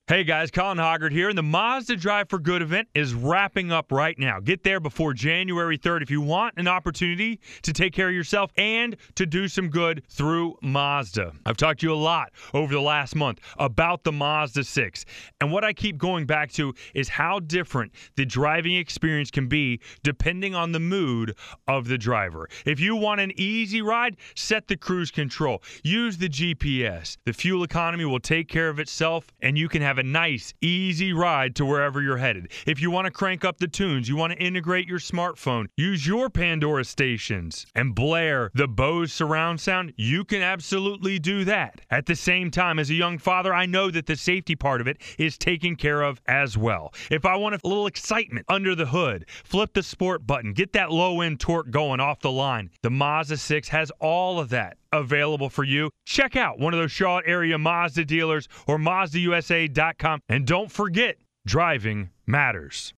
Hey guys, Colin Hoggard here, and the Mazda Drive for Good event is wrapping up right now. Get there before January 3rd if you want an opportunity to take care of yourself and to do some good through Mazda. I've talked to you a lot over the last month about the Mazda 6, and what I keep going back to is how different the driving experience can be depending on the mood of the driver. If you want an easy ride, set the cruise control. Use the GPS. The fuel economy will take care of itself, and you can have a nice, easy ride to wherever you're headed. If you want to crank up the tunes, you want to integrate your smartphone, use your Pandora stations, and blare the Bose surround sound, you can absolutely do that. At the same time, as a young father, I know that the safety part of it is taken care of as well. If I want a little excitement under the hood, flip the sport button, get that low-end torque going off the line. The Mazda 6 has all of that available for you. Check out one of those Charlotte area Mazda dealers or MazdaUSA.com. And don't forget, driving matters.